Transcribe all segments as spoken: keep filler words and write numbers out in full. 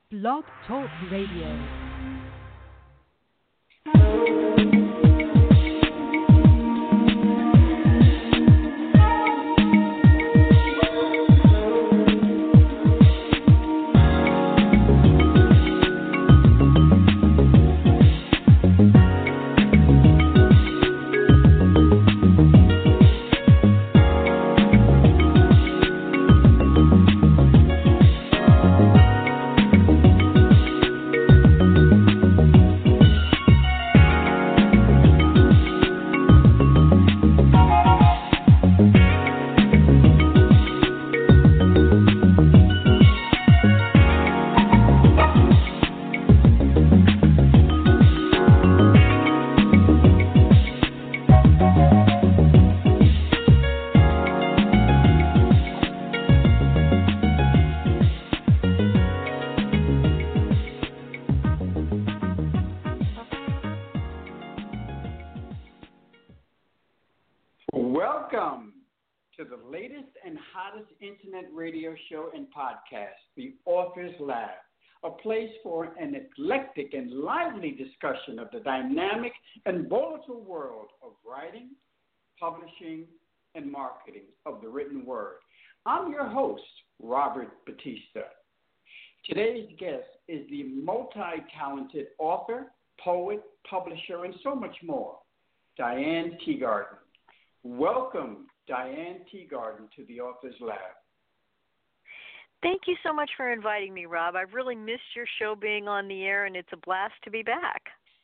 Blog Talk Radio. Welcome to the latest and hottest internet radio show and podcast, The Author's Lab, a place for an eclectic and lively discussion of the dynamic and volatile world of writing, publishing, and marketing of the written word. I'm your host, Robert Batista. Today's guest is the multi-talented author, poet, publisher, and so much more, Diane Teagarden. Welcome, Diane Teagarden, to the Author's Lab. Thank you so much for inviting me, Rob. I've really missed your show being on the air, and it's a blast to be back.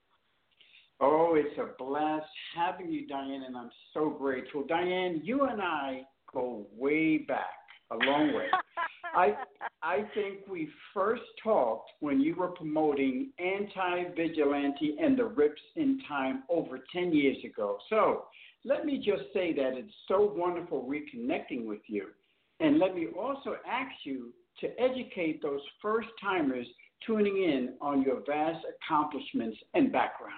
Oh, it's a blast having you, Diane, and I'm so grateful. Diane, you and I go way back, a long way. I I think we first talked when you were promoting Anti-Vigilante and the Rips in Time over ten years ago. So let me just say that it's so wonderful reconnecting with you. And let me also ask you to educate those first-timers tuning in on your vast accomplishments and background.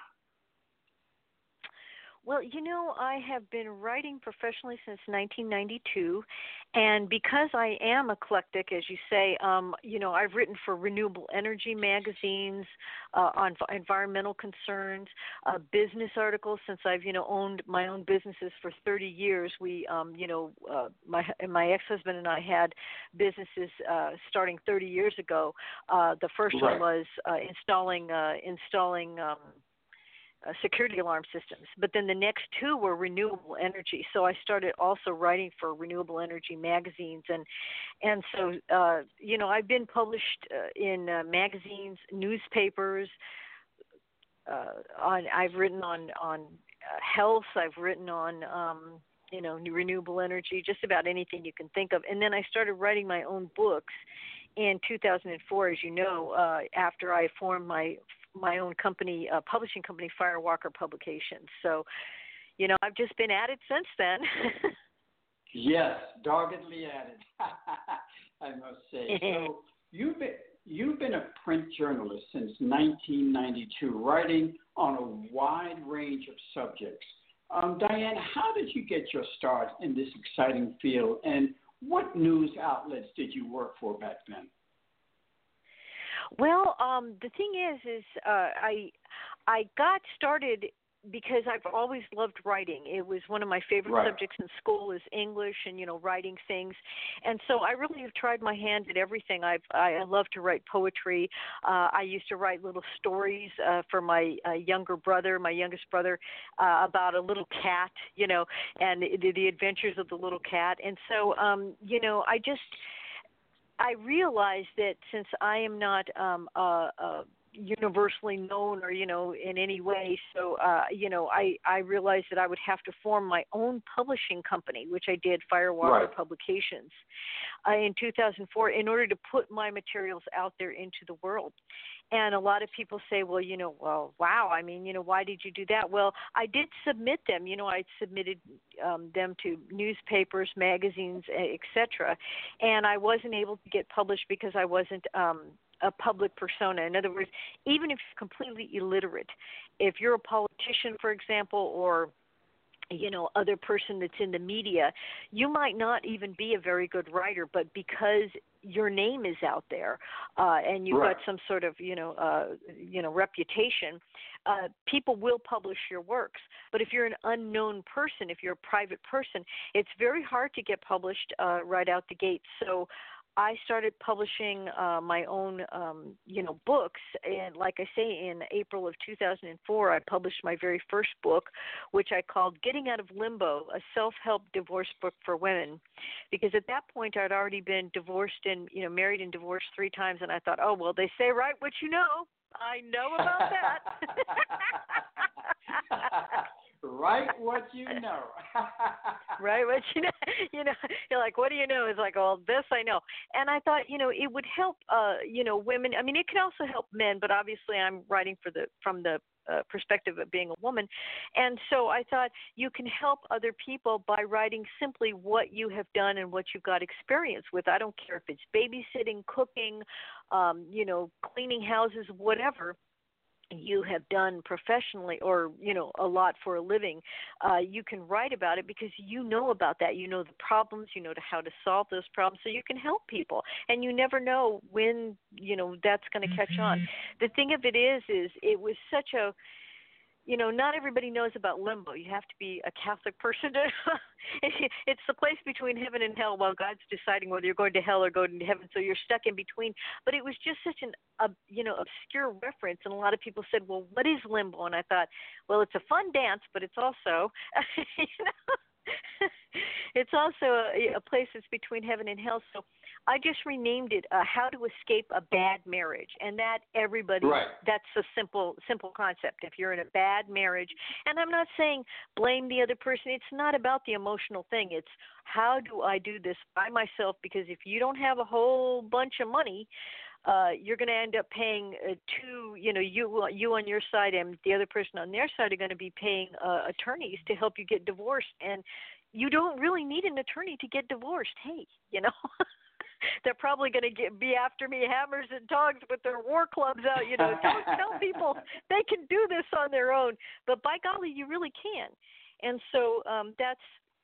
Well, you know, I have been writing professionally since nineteen ninety-two, and because I am eclectic, as you say, um, you know, I've written for renewable energy magazines uh, on environmental concerns, uh, business articles. Since I've, you know, owned my own businesses for thirty years, we, um, you know, uh, my my ex-husband and I had businesses uh, starting thirty years ago. Uh, the first Right. one was uh, installing uh, installing. Um, Uh, security alarm systems. But then the next two were renewable energy. So I started also writing for renewable energy magazines. And and so, uh, you know, I've been published uh, in uh, magazines, newspapers. Uh, on I've written on, on uh, health. I've written on, um, you know, renewable energy, just about anything you can think of. And then I started writing my own books in two thousand four, as you know, uh, after I formed my my own company, uh, publishing company, Firewalker Publications. So, you know, I've just been at it since then. Yes, doggedly at it, I must say. So you've been, you've been a print journalist since nineteen ninety-two, writing on a wide range of subjects. Um, Diane, how did you get your start in this exciting field, and what news outlets did you work for back then? Well, um, the thing is, is uh, I I got started because I've always loved writing. It was one of my favorite Right. subjects in school is English and, you know, writing things. And so I really have tried my hand at everything. I've, I, I love to write poetry. Uh, I used to write little stories uh, for my uh, younger brother, my youngest brother, uh, about a little cat, you know, and the, the adventures of the little cat. And so, um, you know, I just... I realized that since I am not um, uh, uh, universally known or, you know, in any way, so, uh, you know, I, I realized that I would have to form my own publishing company, which I did, Firewalker Right. Publications, uh, in two thousand four, in order to put my materials out there into the world. And a lot of people say, well, you know, well, wow, I mean, you know, why did you do that? Well, I did submit them. You know, I submitted um, them to newspapers, magazines, et cetera. And I wasn't able to get published because I wasn't um, a public persona. In other words, even if you're completely illiterate, if you're a politician, for example, or you know, other person that's in the media. You might not even be a very good writer, but because your name is out there uh, and you've right. got some sort of, you know, uh, you know, reputation, uh, people will publish your works. But if you're an unknown person, if you're a private person, it's very hard to get published uh, right out the gate. So I started publishing uh, my own, um, you know, books, and like I say, in April of two thousand four, I published my very first book, which I called "Getting Out of Limbo: A Self-Help Divorce Book for Women," because at that point I'd already been divorced and, you know, married and divorced three times, and I thought, oh well, they say write what you know. I know about that. Write what you know. Right, what you know, you know, you're like, what do you know? It's like, oh, this I know. And I thought, you know, it would help, uh, you know, women. I mean, it can also help men, but obviously, I'm writing for the from the uh, perspective of being a woman, and so I thought you can help other people by writing simply what you have done and what you've got experience with. I don't care if it's babysitting, cooking, um, you know, cleaning houses, whatever you have done professionally or, you know, a lot for a living, uh, you can write about it because you know about that. You know the problems, you know how to solve those problems, so you can help people. And you never know when, you know, that's going to catch on. The thing of it is, is it was such a, you know, not everybody knows about limbo. You have to be a Catholic person to it's the place between heaven and hell while God's deciding whether you're going to hell or going to heaven. So you're stuck in between. But it was just such an, uh, you know, obscure reference. And a lot of people said, well, what is limbo? And I thought, well, it's a fun dance, but it's also, you know, it's also a, a place that's between heaven and hell. So I just renamed it uh, How to Escape a Bad Marriage. And that everybody, right. that's a simple, simple concept. If you're in a bad marriage, and I'm not saying blame the other person. It's not about the emotional thing. It's how do I do this by myself? Because if you don't have a whole bunch of money, uh, you're going to end up paying uh, two, you know, you you on your side and the other person on their side are going to be paying uh, attorneys to help you get divorced. And you don't really need an attorney to get divorced. Hey, you know. They're probably going to get be after me hammers and tongs with their war clubs out. You know, don't tell people they can do this on their own. But by golly, you really can. And so um, that's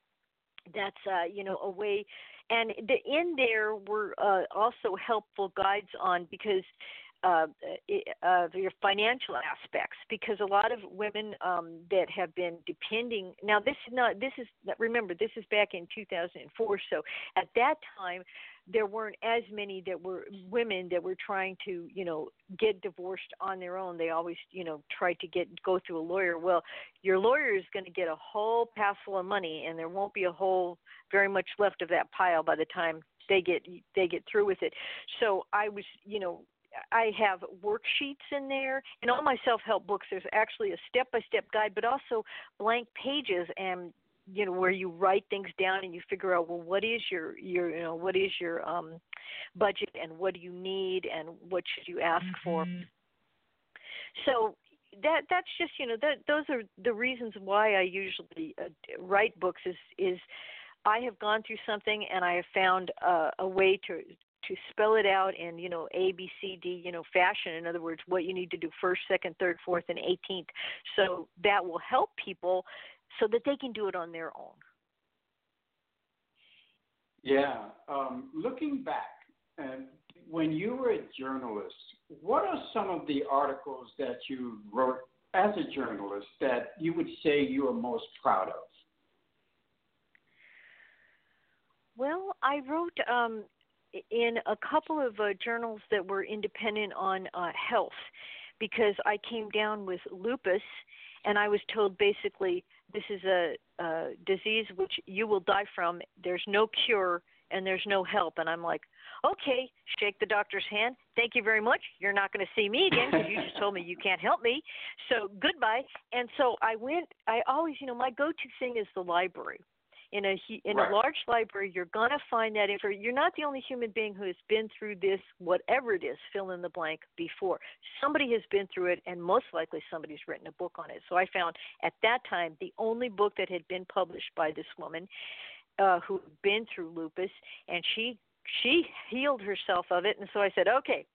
that's uh, you know, a way. And the, in there were uh, also helpful guides on because uh, uh, your financial aspects, because a lot of women um, that have been depending. Now, this is not. This is remember. This is back in two thousand four. So at that time, there weren't as many that were women that were trying to, you know, get divorced on their own. They always, you know, tried to get go through a lawyer. Well, your lawyer is going to get a whole passel of money, and there won't be a whole very much left of that pile by the time they get they get through with it. So I was, you know, I have worksheets in there, and all my self-help books, there's actually a step-by-step guide, but also blank pages, and you know, where you write things down and you figure out, well, what is your, your, you know, what is your um, budget and what do you need and what should you ask mm-hmm. for? So that that's just, you know, that those are the reasons why I usually uh, write books is, is I have gone through something and I have found uh, a way to to spell it out in, you know, A, B, C, D, you know, fashion. In other words, what you need to do first, second, third, fourth, and eighteenth. So that will help people so that they can do it on their own. Yeah. Um, looking back, uh, when you were a journalist, what are some of the articles that you wrote as a journalist that you would say you are most proud of? Well, I wrote um, in a couple of uh, journals that were independent on uh, health because I came down with lupus, and I was told basically this is a, a disease which you will die from. There's no cure and there's no help. And I'm like, okay, shake the doctor's hand. Thank you very much. You're not going to see me again because you just told me you can't help me. So goodbye. And so I went, I always, you know, my go-to thing is the library. In a in right. a large library, you're going to find that info. You're not the only human being who has been through this, whatever it is, fill in the blank, before. Somebody has been through it, and most likely somebody's written a book on it. So I found at that time the only book that had been published by this woman uh, who had been through lupus, and she she healed herself of it. And so I said, okay,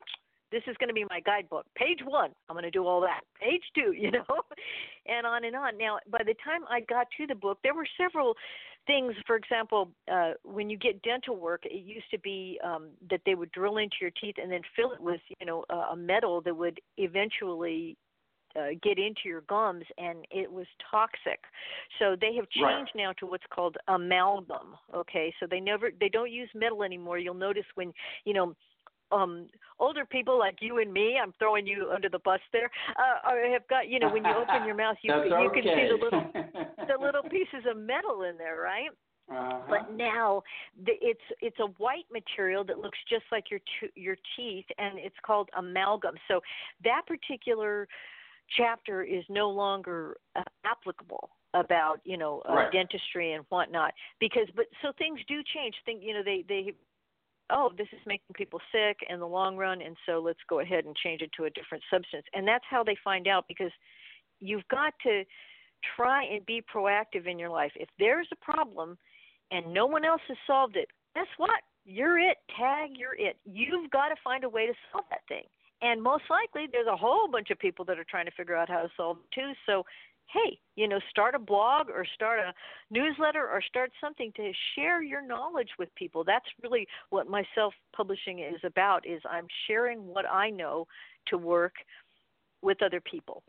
This is going to be my guidebook. Page one, I'm going to do all that. Page two, you know, and on and on. Now, by the time I got to the book, there were several things. For example, uh, when you get dental work, it used to be um, that they would drill into your teeth and then fill it with, you know, a, a metal that would eventually uh, get into your gums, and it was toxic. So they have changed right. now to what's called amalgam. Okay, so they never, they don't use metal anymore. You'll notice when, you know, um older people like you and me, I'm throwing you under the bus there, uh have got, you know, when you open your mouth, you That's you okay. can see the little the little pieces of metal in there, right? Uh-huh. But now the, it's it's a white material that looks just like your t- your teeth, and it's called amalgam. So that particular chapter is no longer uh, applicable about, you know, uh, right. dentistry and whatnot, because but so things do change. Think, you know, they they oh, this is making people sick in the long run, and so let's go ahead and change it to a different substance. And that's how they find out, because you've got to try and be proactive in your life. If there's a problem and no one else has solved it, guess what? You're it. Tag, you're it. You've got to find a way to solve that thing. And most likely there's a whole bunch of people that are trying to figure out how to solve it too. So, hey, you know, start a blog or start a newsletter or start something to share your knowledge with people. That's really what my self-publishing is about, is I'm sharing what I know to work with other people.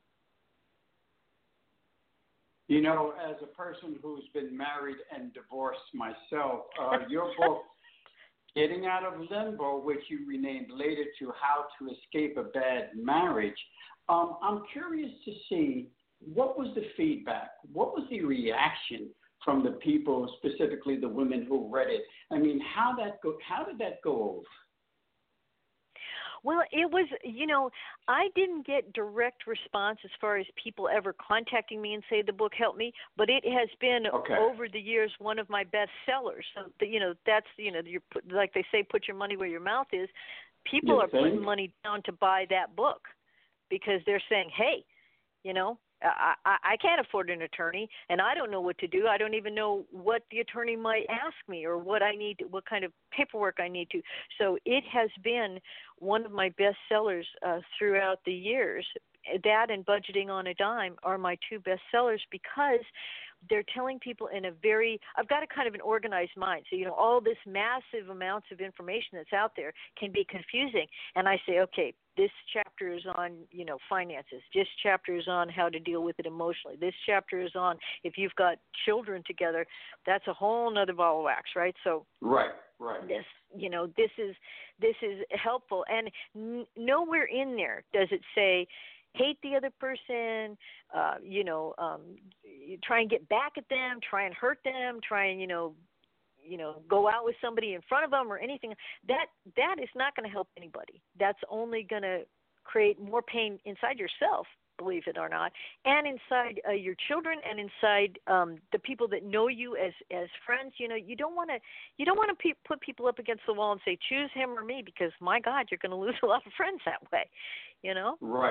You know, as a person who's been married and divorced myself, uh, your book, Getting Out of Limbo, which you renamed later to How to Escape a Bad Marriage, um, I'm curious to see, what was the feedback? What was the reaction from the people, specifically the women who read it? I mean, how that go? How did that go over? Well, it was, you know, I didn't get direct response as far as people ever contacting me and say the book helped me, but it has been okay. over the years one of my best sellers. So, you know, that's, you know, you're, like they say, put your money where your mouth is. People you are think? putting money down to buy that book because they're saying, hey, you know, I, I, I can't afford an attorney, and I don't know what to do. I don't even know what the attorney might ask me or what I need, what kind of paperwork I need to. So it has been one of my best sellers uh, throughout the years. That and Budgeting on a Dime are my two best sellers because they're telling people in a very, I've got a kind of an organized mind. So, you know, all this massive amounts of information that's out there can be confusing. And I say, okay, this chapter is on, you know, finances. This chapter is on how to deal with it emotionally. This chapter is on if you've got children together, that's a whole nother ball of wax, right? So right, right. This, you know, this is this is helpful. And n- nowhere in there does it say, hate the other person, uh, you know, um, try and get back at them, try and hurt them, try and, you know, you know, go out with somebody in front of them or anything. That that is not going to help anybody. That's only going to create more pain inside yourself, believe it or not, and inside uh, your children and inside um, the people that know you as as friends. You know, you don't want to you don't want to pe- put people up against the wall and say choose him or me, because my God, you're going to lose a lot of friends that way. You know, right.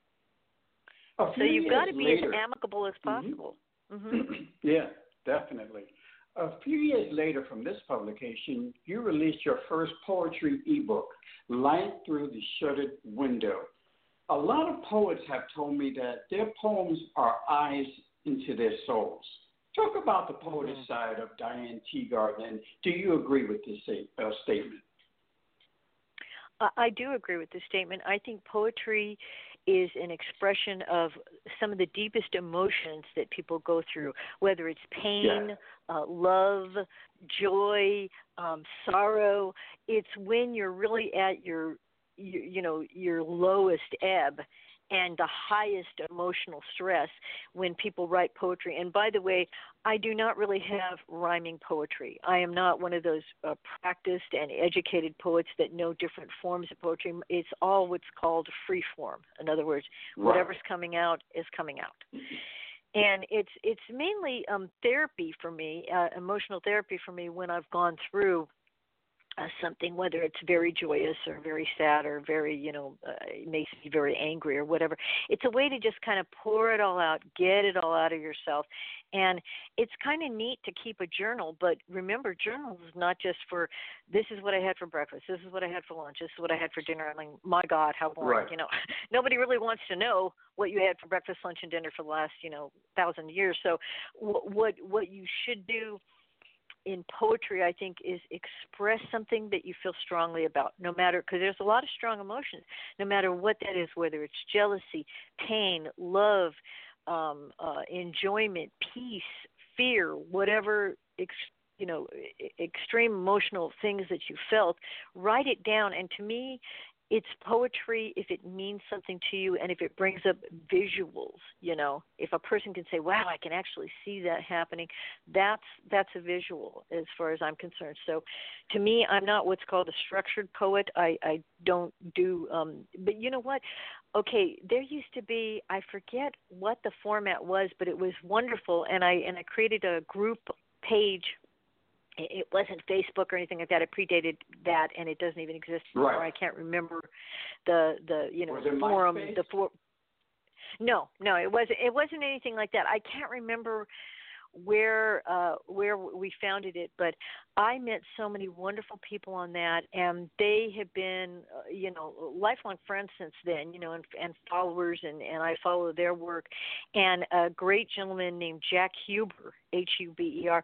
So you've got to be later, as amicable as possible. Mm-hmm. Mm-hmm. Yeah, definitely. A few years later from this publication, you released your first poetry ebook, Light Through the Shuttered Window. A lot of poets have told me that their poems are eyes into their souls. Talk about the poetic mm-hmm. side of Diane Teagarden, and do you agree with this uh, statement? I do agree with this statement. I think poetry is an expression of some of the deepest emotions that people go through, whether it's pain, yeah. uh, love, joy, um, sorrow. It's when you're really at your, you, you know, your lowest ebb and the highest emotional stress when people write poetry. And by the way, I do not really have rhyming poetry. I am not one of those uh, practiced and educated poets that know different forms of poetry. It's all what's called free form. In other words, right. whatever's coming out is coming out. And it's it's mainly um, therapy for me, uh, emotional therapy for me when I've gone through uh, something, whether it's very joyous or very sad or very, you know, uh, it makes me very angry or whatever. It's a way to just kind of pour it all out, get it all out of yourself. And it's kind of neat to keep a journal, but remember, journals is not just for, this is what I had for breakfast, this is what I had for lunch, this is what I had for dinner. I'm like, my God, how boring, right. you know. Nobody really wants to know what you had for breakfast, lunch, and dinner for the last, you know, thousand years. So what what, what you should do in poetry, I think, is express something that you feel strongly about, no matter, because there's a lot of strong emotions, no matter what that is, whether it's jealousy, pain, love, um, uh, enjoyment, peace, fear, whatever, ex, you know, extreme emotional things that you felt, write it down. And to me, it's poetry if it means something to you and if it brings up visuals, you know. If a person can say, wow, I can actually see that happening, that's that's a visual as far as I'm concerned. So to me, I'm not what's called a structured poet. I, I don't do, um, but you know what? Okay, there used to be, I forget what the format was, but it was wonderful, and I and I created a group page. It wasn't Facebook or anything like that. It predated that, and it doesn't even exist anymore. Right. I can't remember the the you know Was it forum. MySpace? The for. No, no, it wasn't. It wasn't anything like that. I can't remember where uh, where we founded it, but I met so many wonderful people on that, and they have been uh, you know lifelong friends since then. You know, and, and followers, and, and I follow their work. And a great gentleman named Jack Huber, H U B E R,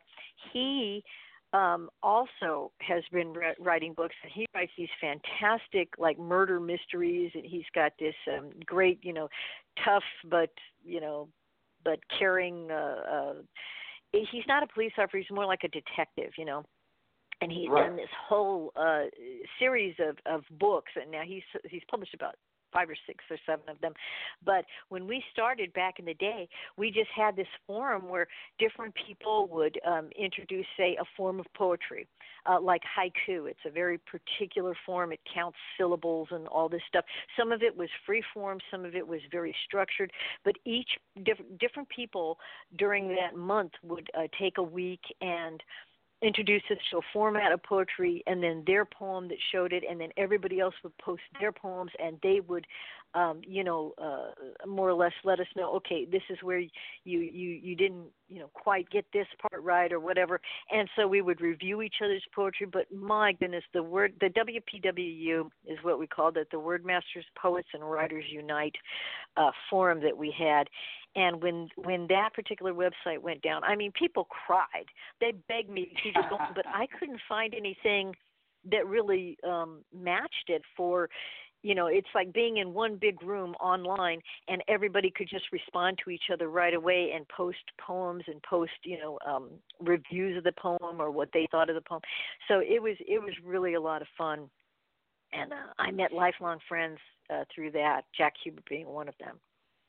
he. Um, also has been re- writing books, and he writes these fantastic, like, murder mysteries, and he's got this um, great, you know, tough but, you know, but caring, uh, uh, he's not a police officer, he's more like a detective, you know, and he's right. done this whole uh, series of, of books, and now he's he's published about five or six or seven of them. But when we started back in the day, we just had this forum where different people would um, introduce, say, a form of poetry, uh, like haiku. It's a very particular form. It counts syllables and all this stuff. Some of it was free form, some of it was very structured, but each diff- different people during that month would uh, take a week and introduce us to a format of poetry, and then their poem that showed it, and then everybody else would post their poems, and they would, um, you know, uh, more or less let us know, okay, this is where you, you, you didn't, you know, quite get this part right or whatever. And so we would review each other's poetry. But my goodness, the word, the W P W U is what we called it, the Word Masters, Poets, and Writers Unite uh, forum that we had. And when when that particular website went down, I mean, people cried. They begged me to keep it going, but I couldn't find anything that really um, matched it for, you know, it's like being in one big room online and everybody could just respond to each other right away and post poems and post, you know, um, reviews of the poem or what they thought of the poem. So it was it was really a lot of fun. And uh, I met lifelong friends uh, through that, Jack Huber being one of them.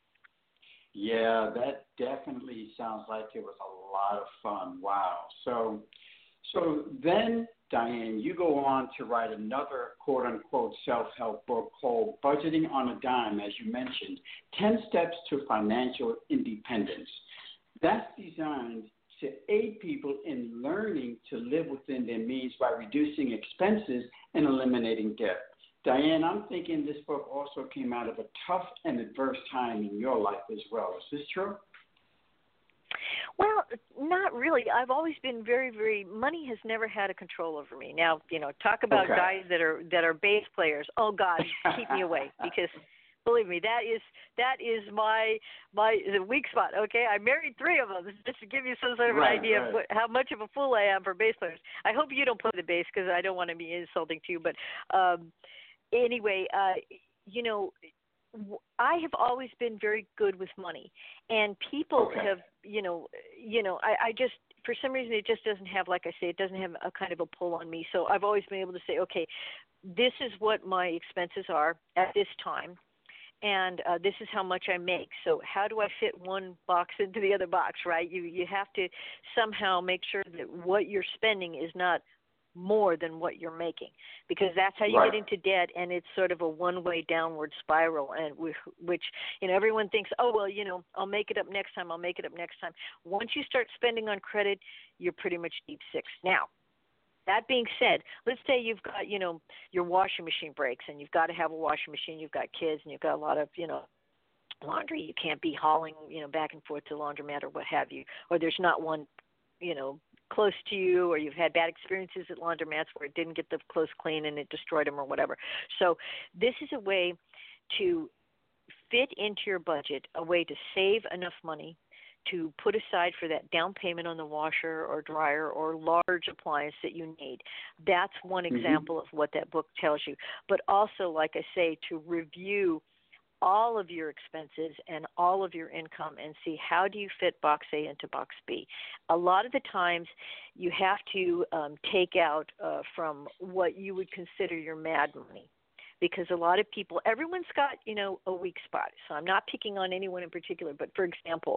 Yeah, that definitely sounds like it was a lot of fun. Wow. So, so then, Diane, you go on to write another quote-unquote self-help book called Budgeting on a Dime, as you mentioned, ten Steps to Financial Independence. That's designed to aid people in learning to live within their means by reducing expenses and eliminating debt. Diane, I'm thinking this book also came out of a tough and adverse time in your life as well. Is this true? Well, not really. I've always been very, very. Money has never had a control over me. Now, you know, talk about okay. guys that are that are bass players. Oh God, keep me away, because believe me, that is that is my my the weak spot. Okay, I married three of them just to give you some sort of right, an idea right. of what, how much of a fool I am for bass players. I hope you don't play the bass because I don't want to be insulting to you, but. Um, Anyway, uh, you know, I have always been very good with money, and people okay. have, you know, you know, I, I just, for some reason, it just doesn't have, like I say, it doesn't have a kind of a pull on me. So I've always been able to say, okay, this is what my expenses are at this time, and uh, this is how much I make. So how do I fit one box into the other box, right? You you have to somehow make sure that what you're spending is not more than what you're making, because that's how you right. get into debt, and it's sort of a one-way downward spiral, and we, which, you know, everyone thinks, oh, well, you know, I'll make it up next time, I'll make it up next time. Once you start spending on credit, you're pretty much deep six. Now, That being said, let's say you've got, you know, your washing machine breaks and you've got to have a washing machine, you've got kids and you've got a lot of, you know, laundry. You can't be hauling, you know, back and forth to the laundromat or what have you, or there's not one, you know, close to you, or you've had bad experiences at laundromats where it didn't get the clothes clean and it destroyed them or whatever. So this is a way to fit into your budget, a way to save enough money to put aside for that down payment on the washer or dryer or large appliance that you need. That's one Mm-hmm. example of what that book tells you. But also, like I say, to review all of your expenses and all of your income and see how do you fit box A into box B. A lot of the times you have to um, take out uh, from what you would consider your mad money. Because a lot of people, everyone's got, you know, a weak spot. So I'm not picking on anyone in particular, but for example,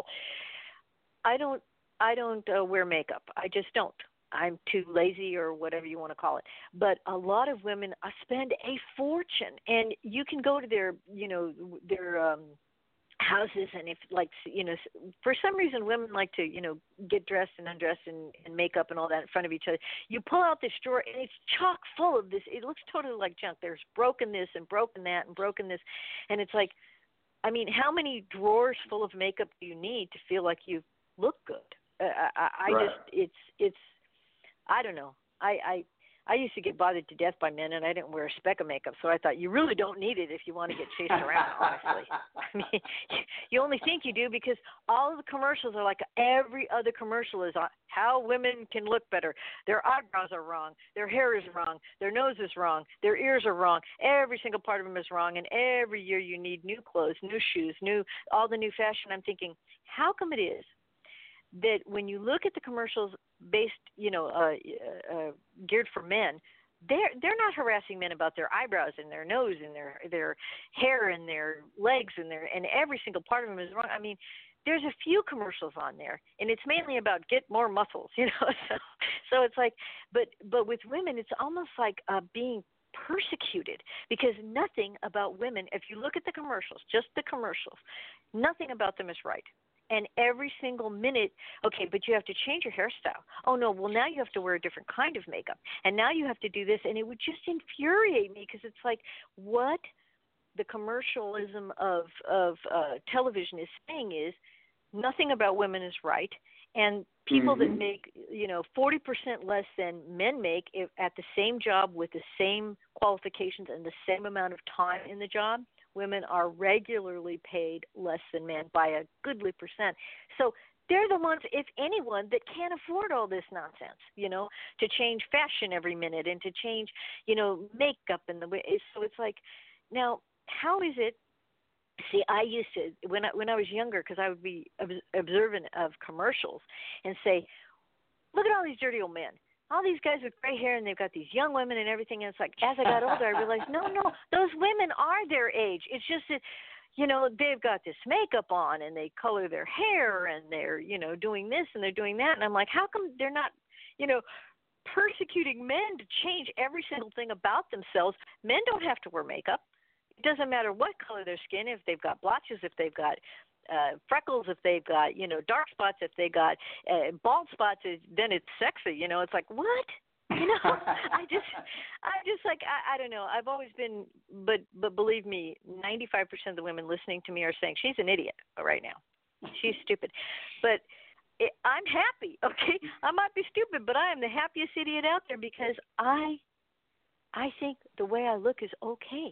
I don't I don't uh, wear makeup. I just don't. I'm too lazy or whatever you want to call it. But a lot of women uh, spend a fortune, and you can go to their, you know, their um, houses, and if like, you know, for some reason women like to, you know, get dressed and undressed and, and makeup and all that in front of each other. You pull out this drawer, and it's chock full of this. It looks totally like junk. There's broken this and broken that and broken this, and it's like, I mean, how many drawers full of makeup do you need to feel like you look good? Uh, I, I Right. just, it's, it's, I don't know. I, I, I used to get bothered to death by men, and I didn't wear a speck of makeup, so I thought you really don't need it if you want to get chased around, honestly. I mean, you only think you do because all of the commercials are like every other commercial is on how women can look better. Their eyebrows are wrong. Their hair is wrong. Their nose is wrong. Their ears are wrong. Every single part of them is wrong, and every year you need new clothes, new shoes, new all the new fashion. I'm thinking, how come it is that when you look at the commercials based, you know, uh, uh, geared for men, they're they're not harassing men about their eyebrows and their nose and their their hair and their legs and their and every single part of them is wrong. I mean, there's a few commercials on there, and it's mainly about get more muscles, you know. So, so it's like, but but with women, it's almost like uh, being persecuted because nothing about women. If you look at the commercials, just the commercials, nothing about them is right. And every single minute, okay, but you have to change your hairstyle. Oh, no, well, now you have to wear a different kind of makeup. And now you have to do this. And it would just infuriate me because it's like what the commercialism of, of uh, television is saying is nothing about women is right. And people Mm-hmm. that make, you know, forty percent less than men make if, at the same job with the same qualifications and the same amount of time in the job, women are regularly paid less than men by a goodly percent. So they're the ones, if anyone, that can't afford all this nonsense, you know, to change fashion every minute and to change, you know, makeup and the way. So it's like, now, how is it? See, I used to, when I, when I was younger, because I would be observant of commercials and say, look at all these dirty old men. All these guys with gray hair, and they've got these young women and everything. And it's like, as I got older, I realized, no, no, those women are their age. It's just that, you know, they've got this makeup on, and they color their hair, and they're, you know, doing this, and they're doing that. And I'm like, how come they're not, you know, persecuting men to change every single thing about themselves? Men don't have to wear makeup. It doesn't matter what color their skin, if they've got blotches, if they've got uh, freckles, if they've got, you know, dark spots, if they got uh, bald spots, then it's sexy. You know, it's like, what? You know, I just, I just like, I, I don't know. I've always been, but, but believe me, ninety-five percent of the women listening to me are saying she's an idiot right now. She's stupid. But it, I'm happy. Okay. I might be stupid, but I am the happiest idiot out there because I, I think the way I look is okay.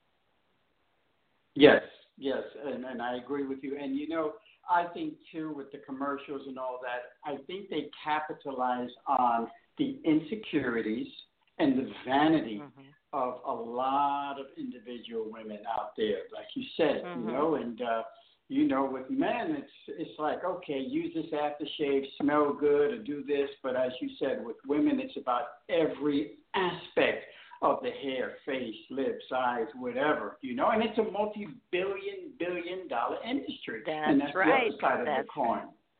Yes, yes, and, and I agree with you. And, you know, I think, too, with the commercials and all that, I think they capitalize on the insecurities and the vanity mm-hmm. of a lot of individual women out there, like you said, mm-hmm. you know, and, uh, you know, with men, it's it's like, okay, use this aftershave, smell good, or do this. But as you said, with women, it's about every aspect of the hair, face, lips, eyes, whatever, you know, and it's a multi-billion, billion dollar industry. That's and that's right. the other side that's of the coin.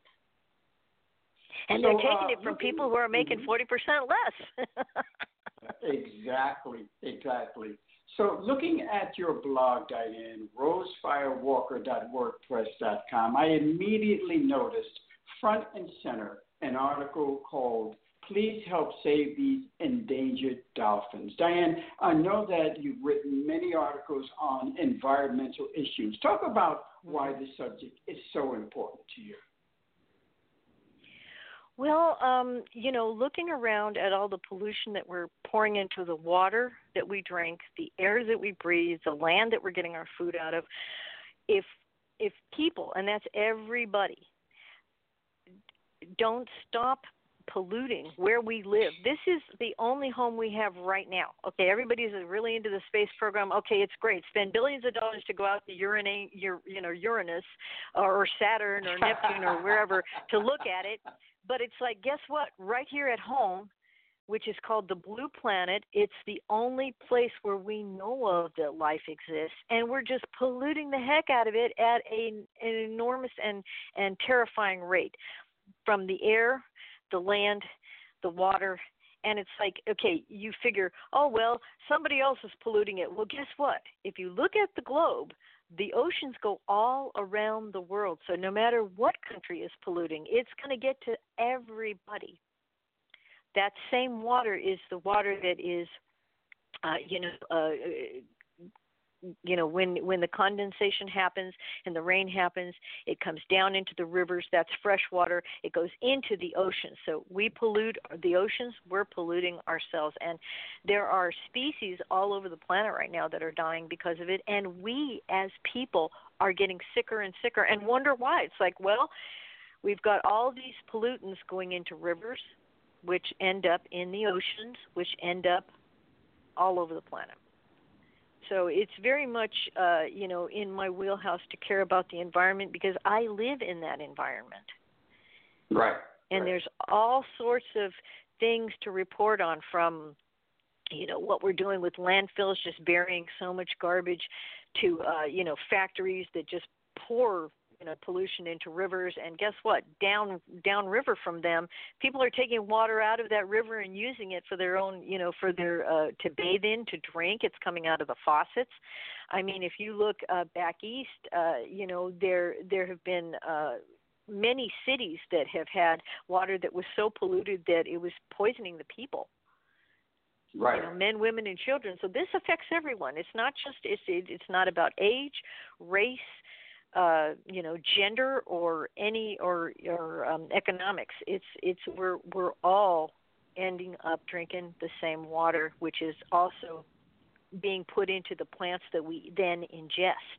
And so, they're taking uh, it from looking, people who are making mm-hmm. forty percent less. Exactly, exactly. So looking at your blog, Diane, rosefire walker dot wordpress dot com, I immediately noticed front and center an article called please help save these endangered dolphins. Diane, I know that you've written many articles on environmental issues. Talk about why this subject is so important to you. Well, um, you know, looking around at all the pollution that we're pouring into the water that we drink, the air that we breathe, the land that we're getting our food out of, if if people, and that's everybody, don't stop polluting where we live. This is the only home we have right now. Okay, everybody's really into the space program. Okay, it's great. Spend billions of dollars to go out to Uranus, you know, Uranus or Saturn or Neptune or wherever to look at it. But it's like, guess what? Right here at home, which is called the Blue Planet, it's the only place where we know of that life exists, and we're just polluting the heck out of it at a, an enormous and, and terrifying rate, from the air, the land, the water. And it's like, okay, you figure, oh, well, somebody else is polluting it. Well, guess what? If you look at the globe, the oceans go all around the world. So no matter what country is polluting, it's going to get to everybody. That same water is the water that is, uh, you know, uh, you know, when when the condensation happens and the rain happens, it comes down into the rivers. That's fresh water. It goes into the ocean. So we pollute the oceans. We're polluting ourselves. And there are species all over the planet right now that are dying because of it. And we as people are getting sicker and sicker and wonder why. It's like, well, we've got all these pollutants going into rivers, which end up in the oceans, which end up all over the planet. So it's very much, uh, you know, in my wheelhouse to care about the environment because I live in that environment. Right. And right. there's all sorts of things to report on, from, you know, what we're doing with landfills, just burying so much garbage, to, uh, you know, factories that just pour, you know, pollution into rivers. And guess what? Down downriver from them, people are taking water out of that river and using it for their own, you know, for their uh, to bathe in, to drink. It's coming out of the faucets. I mean, if you look uh, back east, uh, you know, there there have been uh, many cities that have had water that was so polluted that it was poisoning the people. Right. You know, men, women, and children. So this affects everyone. It's not just it's it's not about age, race, Uh, you know, gender, or any, or or um, economics. It's it's we're we're all ending up drinking the same water, which is also being put into the plants that we then ingest.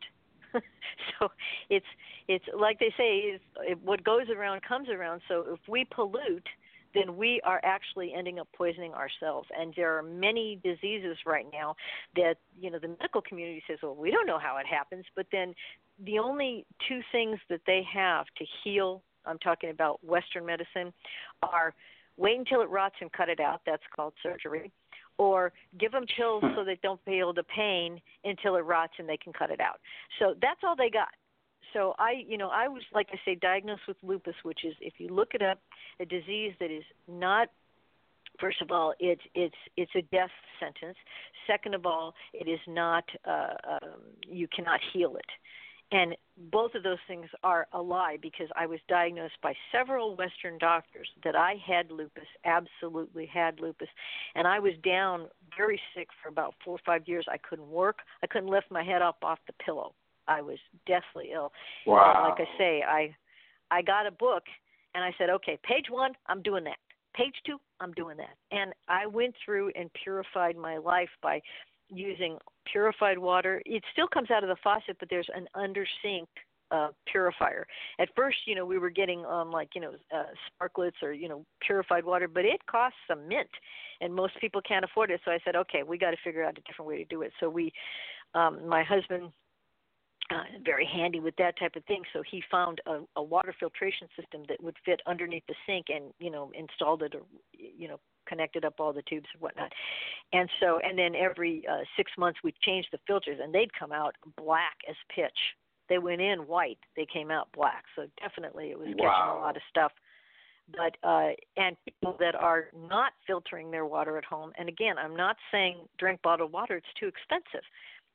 So it's it's like they say, is what goes around comes around. So if we pollute, then we are actually ending up poisoning ourselves. And there are many diseases right now that, you know, the medical community says, well, we don't know how it happens, but then the only two things that they have to heal, I'm talking about Western medicine, are wait until it rots and cut it out. That's called surgery. Or give them pills so they don't feel the pain until it rots and they can cut it out. So that's all they got. So I, you know, I was, like I say, diagnosed with lupus, which is, if you look it up, a disease that is not, first of all, it's it's it's a death sentence. Second of all, it is not, uh, um, you cannot heal it. And both of those things are a lie, because I was diagnosed by several Western doctors that I had lupus, absolutely had lupus. And I was down very sick for about four or five years. I couldn't work. I couldn't lift my head up off the pillow. I was deathly ill. Wow. And like I say, I I got a book, and I said, okay, page one, I'm doing that. Page two, I'm doing that. And I went through and purified my life by using purified water. It still comes out of the faucet, but there's an under sink uh, purifier. At first, you know, we were getting um, like, you know, uh, sparklets or, you know, purified water, but it costs a mint, and most people can't afford it. So I said, okay, we got to figure out a different way to do it. So we, um, my husband, Uh, very handy with that type of thing. So he found a, a water filtration system that would fit underneath the sink, and, you know, installed it, or, you know, connected up all the tubes and whatnot. And so, and then every uh, six months we'd change the filters, and they'd come out black as pitch. They went in white, they came out black. So definitely it was Wow. catching a lot of stuff. But, uh, and people that are not filtering their water at home, and again, I'm not saying drink bottled water, it's too expensive.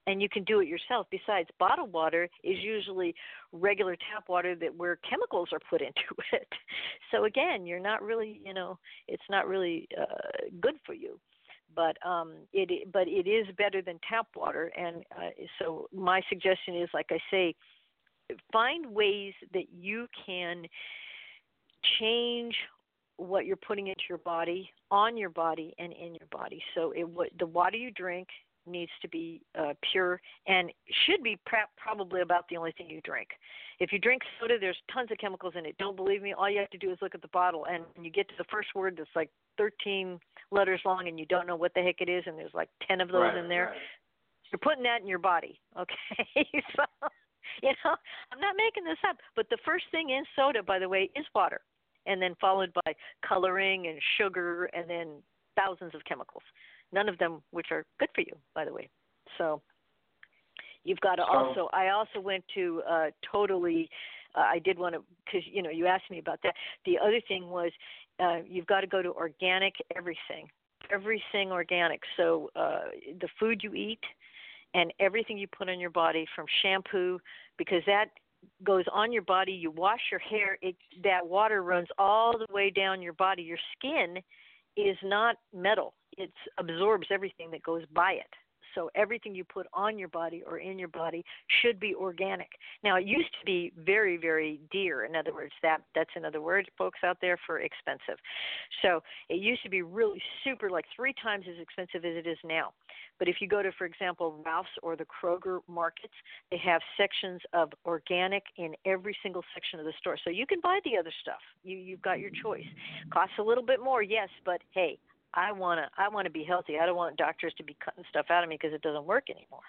and you can do it yourself. Besides, bottled water is usually regular tap water that where chemicals are put into it. So again, you're not really, you know, it's not really uh, good for you. But um, it but it is better than tap water, and uh, so my suggestion is, like I say, find ways that you can change what you're putting into your body, on your body, and in your body. So it, the water you drink needs to be uh, pure and should be pra- probably about the only thing you drink. If you drink soda, there's tons of chemicals in it. Don't believe me? All you have to do is look at the bottle, and when you get to the first word that's like thirteen letters long and you don't know what the heck it is, and there's like ten of those right, in there, right. You're putting that in your body, okay? So, you know, I'm not making this up, but the first thing in soda, by the way, is water, and then followed by coloring and sugar and then thousands of chemicals, none of them which are good for you, by the way. So you've got to so, also, I also went to uh, totally, uh, I did want to, because, you know, you asked me about that. The other thing was uh, you've got to go to organic everything, everything organic. So uh, the food you eat, and everything you put on your body, from shampoo, because that goes on your body. You wash your hair, it, that water runs all the way down your body. Your skin is not metal. It absorbs everything that goes by it. So everything you put on your body or in your body should be organic. Now, it used to be very, very dear. In other words, that that's another word, folks out there, for expensive. So it used to be really super, like three times as expensive as it is now. But if you go to, for example, Ralph's or the Kroger markets, they have sections of organic in every single section of the store. So you can buy the other stuff. You, you've got your choice. Costs a little bit more, yes, but hey, I want to I want to be healthy. I don't want doctors to be cutting stuff out of me because it doesn't work anymore.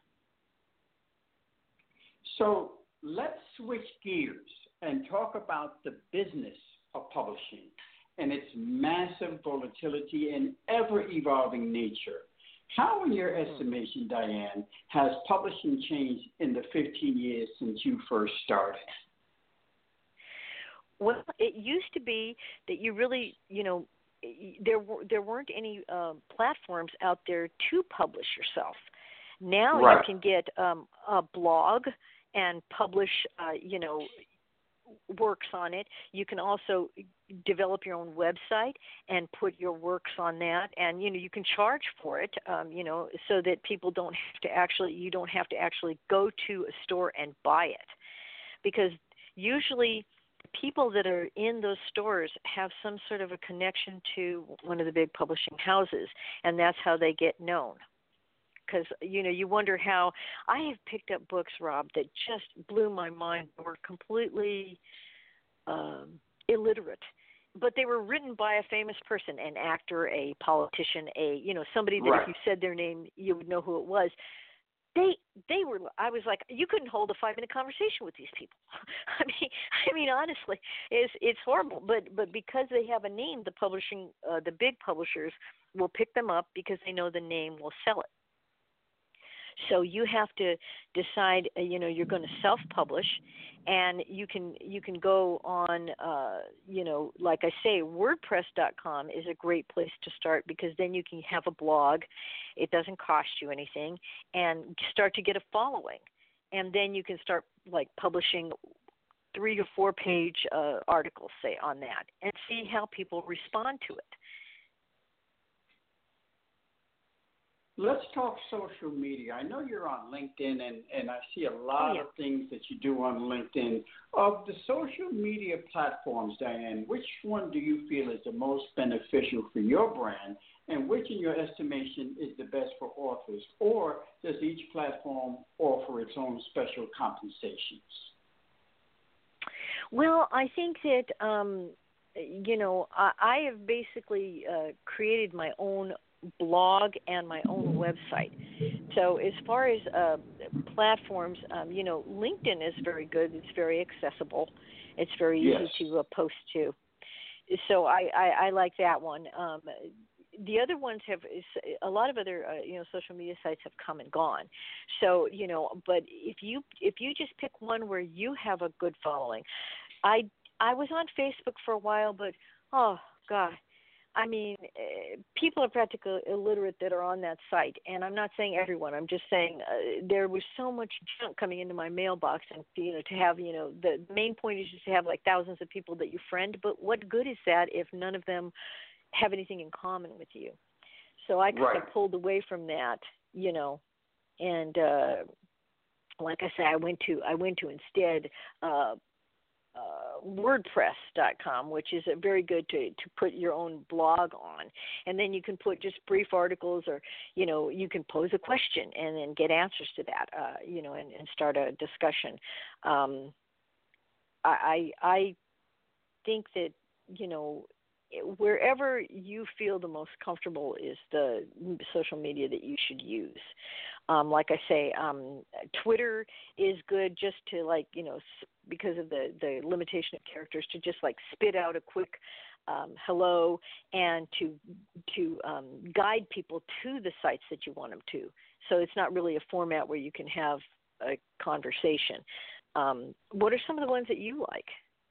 So let's switch gears and talk about the business of publishing and its massive volatility and ever-evolving nature. How, in your estimation, Diane, has publishing changed in the fifteen years since you first started? Well, it used to be that you really, you know, there there weren't any uh, platforms out there to publish yourself. Now right. you can get um, a blog and publish, uh, you know, works on it. You can also develop your own website and put your works on that, and you know you can charge for it. Um, you know, so that people don't have to actually, you don't have to actually go to a store and buy it, because usually people that are in those stores have some sort of a connection to one of the big publishing houses, and that's how they get known. Because, you know, you wonder how – I have picked up books, Rob, that just blew my mind. They were completely um, illiterate, but they were written by a famous person, an actor, a politician, a, you know, somebody that right. if you said their name, you would know who it was. They they were. I was like, you couldn't hold a five minute conversation with these people. I mean, I mean, honestly, it's it's horrible. But but because they have a name, the publishing, uh, the big publishers will pick them up because they know the name will sell it. So you have to decide. Uh, you know, you're going to self-publish, and you can you can go on. Uh, you know, like I say, WordPress dot com is a great place to start, because then you can have a blog. It doesn't cost you anything, and start to get a following. And then you can start like publishing three to four page uh, articles, say, on that, and see how people respond to it. Let's talk social media. I know you're on LinkedIn, and, and I see a lot oh, yeah. of things that you do on LinkedIn. Of the social media platforms, Diane, which one do you feel is the most beneficial for your brand, and which, in your estimation, is the best for authors? Or does each platform offer its own special compensations? Well, I think that, um, you know, I, I have basically uh, created my own blog and my own website. So as far as uh, platforms, um, you know, LinkedIn is very good. It's very accessible. It's very yes. easy to uh, post to. So I, I, I like that one. Um, the other ones have a lot of other uh, you know social media sites have come and gone. So you know, but if you if you just pick one where you have a good following, I I was on Facebook for a while, but oh God. I mean, uh, people are practically illiterate that are on that site, and I'm not saying everyone. I'm just saying uh, there was so much junk coming into my mailbox, and you know, to have you know, the main point is just to have like thousands of people that you friend. But what good is that if none of them have anything in common with you? So I kind Right. of pulled away from that, you know, and uh, like I said, I went to I went to instead. Uh, Uh, WordPress dot com, which is a very good to, to put your own blog on. And then you can put just brief articles, or, you know, you can pose a question and then get answers to that, uh, you know, and, and start a discussion. Um, I, I I think that, you know, wherever you feel the most comfortable is the social media that you should use. Um, like I say, um, Twitter is good just to like, you know, because of the, the limitation of characters, to just like spit out a quick um, hello, and to to um, guide people to the sites that you want them to. So it's not really a format where you can have a conversation. Um, what are some of the ones that you like?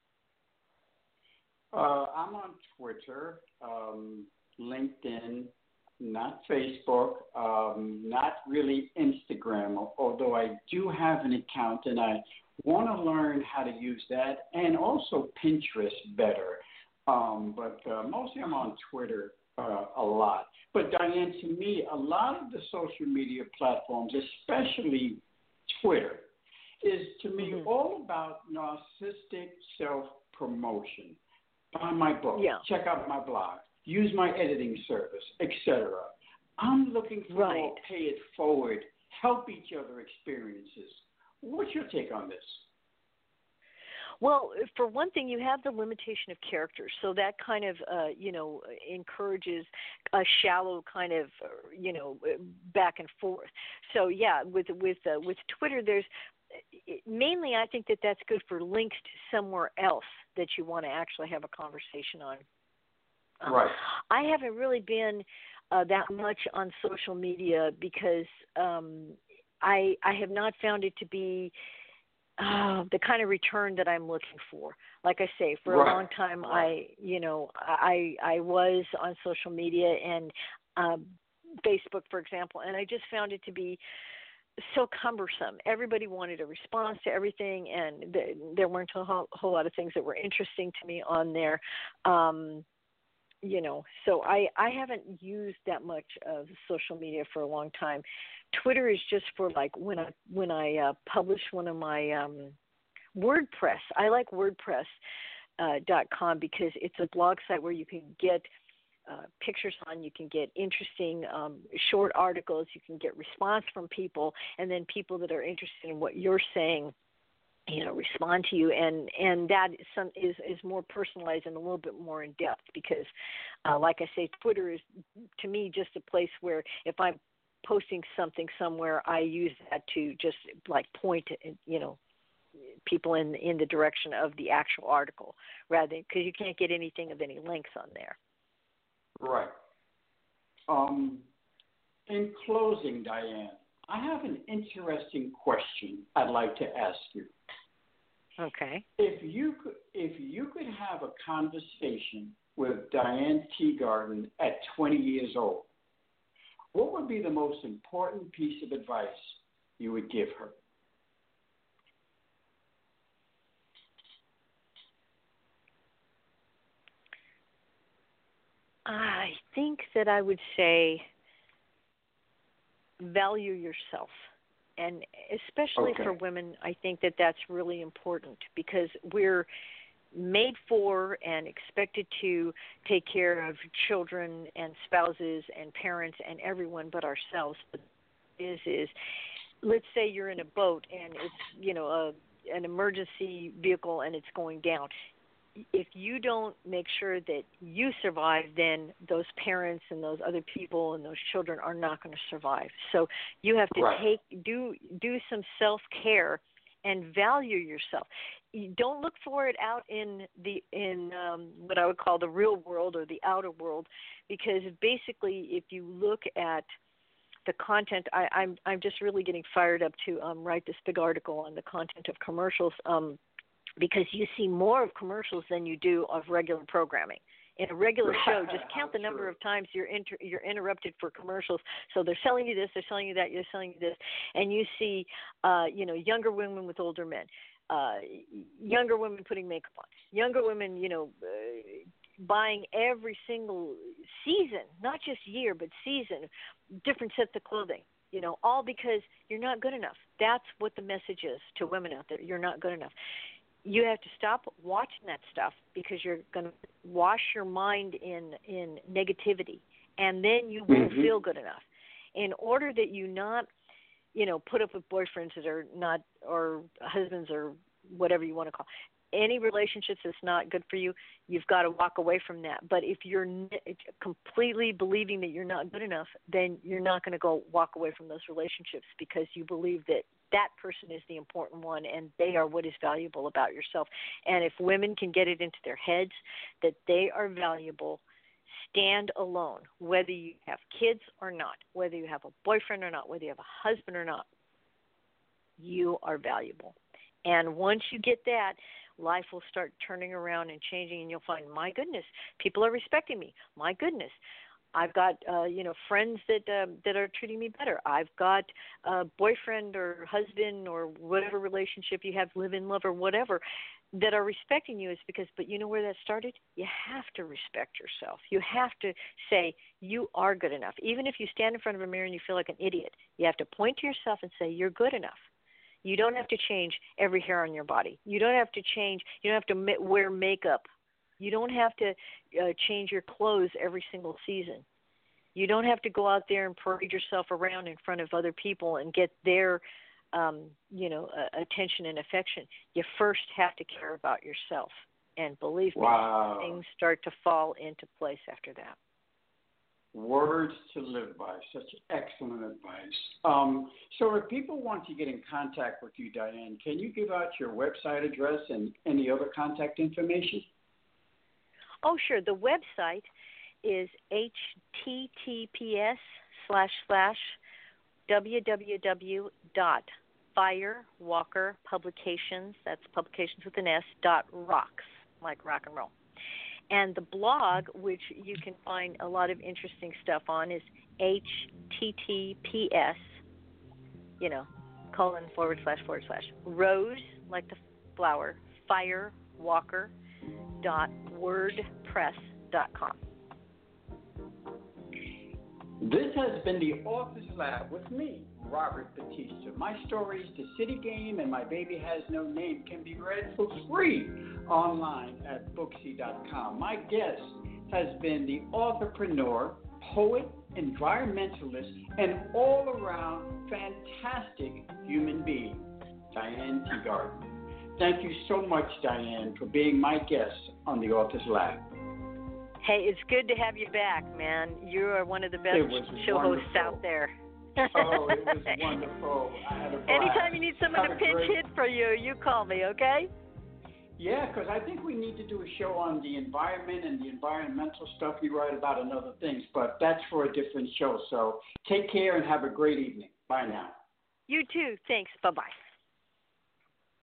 Uh, I'm on Twitter, um, LinkedIn, not Facebook, um, not really Instagram, although I do have an account and I want to learn how to use that, and also Pinterest better. Um, but uh, mostly I'm on Twitter uh, a lot. But Diane, to me, a lot of the social media platforms, especially Twitter, is to me Mm-hmm. all about narcissistic self-promotion. Buy my book, Yeah. check out my blog, use my editing service, et cetera. I'm looking for Right. more pay it forward, help each other experiences. What's your take on this? Well, for one thing, you have the limitation of characters, so that kind of, uh, you know, encourages a shallow kind of, uh, you know, back and forth. So yeah, with with uh, with Twitter, there's mainly I think that that's good for links to somewhere else that you want to actually have a conversation on. Um, Right. I haven't really been uh, that much on social media because um, I I have not found it to be uh, the kind of return that I'm looking for. Like I say, for Right. a long time, Right. I you know I I was on social media and um, Facebook, for example, and I just found it to be so cumbersome. Everybody wanted a response to everything, and th- there weren't a whole, whole lot of things that were interesting to me on there. Um, you know, so I, I haven't used that much of social media for a long time. Twitter is just for like when I when I uh, publish one of my um, WordPress. I like WordPress uh, dot com because it's a blog site where you can get Uh, pictures on, you can get interesting um, short articles, you can get response from people, and then people that are interested in what you're saying, you know, respond to you, and and that is some is is more personalized and a little bit more in depth because, uh, like I say, Twitter is to me just a place where if I'm posting something somewhere, I use that to just like point, you know, people in in the direction of the actual article, rather because you can't get anything of any links on there. Right. Um, in closing, Diane, I have an interesting question I'd like to ask you. Okay. If you could, if you could have a conversation with Diane Teagarden at twenty years old, what would be the most important piece of advice you would give her? I think that I would say value yourself. And especially Okay. for women, I think that that's really important because we're made for and expected to take care of children and spouses and parents and everyone but ourselves. But is is let's say you're in a boat and it's, you know, a an emergency vehicle and it's going down. If you don't make sure that you survive, then those parents and those other people and those children are not going to survive. So you have to Right. take do do some self-care and value yourself. You don't look for it out in the in um, what I would call the real world or the outer world, because basically, if you look at the content, I, I'm I'm just really getting fired up to um, write this big article on the content of commercials. Um, because you see more of commercials than you do of regular programming In a regular show, just count the number true. of times you're inter- you're interrupted for commercials. So they're selling you this, they're selling you that, they're selling you this, and you see, uh, you know, younger women with older men, uh, younger women putting makeup on, younger women, you know, uh, buying every single season, not just year, but season, different sets of clothing. You know, all because you're not good enough. That's what the message is to women out there. You're not good enough. You have to stop watching that stuff because you're going to wash your mind in, in negativity, and then you won't mm-hmm. feel good enough. In order that you not, you know, put up with boyfriends that are not, or husbands or whatever you want to call any relationships that's not good for you, you've got to walk away from that. But if you're ne- completely believing that you're not good enough, then you're not going to go walk away from those relationships because you believe that that person is the important one and they are what is valuable about yourself. And if women can get it into their heads that they are valuable, stand alone, whether you have kids or not, whether you have a boyfriend or not, whether you have a husband or not, you are valuable. And once you get that, life will start turning around and changing, and you'll find, my goodness, people are respecting me. My goodness, I've got uh, you know friends that uh, that are treating me better. I've got a boyfriend or husband or whatever relationship you have, live-in love or whatever, that are respecting you. Is because, but you know where that started? You have to respect yourself. You have to say you are good enough. Even if you stand in front of a mirror and you feel like an idiot, you have to point to yourself and say you're good enough. You don't have to change every hair on your body. You don't have to change. You don't have to wear makeup. You don't have to uh, change your clothes every single season. You don't have to go out there and parade yourself around in front of other people and get their, um, you know, uh, attention and affection. You first have to care about yourself. And believe me, wow. things start to fall into place after that. Words to live by. Such excellent advice. Um, so if people want to get in contact with you, Diane, can you give out your website address and any other contact information? Oh, sure. The website is https slash slash www dot firewalker publications, that's publications with an S, dot rocks, like rock and roll. And the blog, which you can find a lot of interesting stuff on, is https, you know, colon forward slash forward slash rose, like the flower, firewalker dot wordpress dot com. This has been the Authors Lab with me, Robert Batista. My stories, The City Game and My Baby Has No Name, can be read for free online at booksy dot com. My guest has been the authorpreneur, poet, environmentalist, and all-around fantastic human being, Diane Teagarden. Thank you so much, Diane, for being my guest on the Authors Lab. Hey, it's good to have you back, man. You are one of the best show wonderful. hosts out there. Oh, it was wonderful. I had a blast. Anytime you need someone Have to pinch great... hit for you, you call me, okay? Yeah, because I think we need to do a show on the environment and the environmental stuff you write about and other things, but that's for a different show. So take care and have a great evening. Bye now. You too. Thanks. Bye-bye.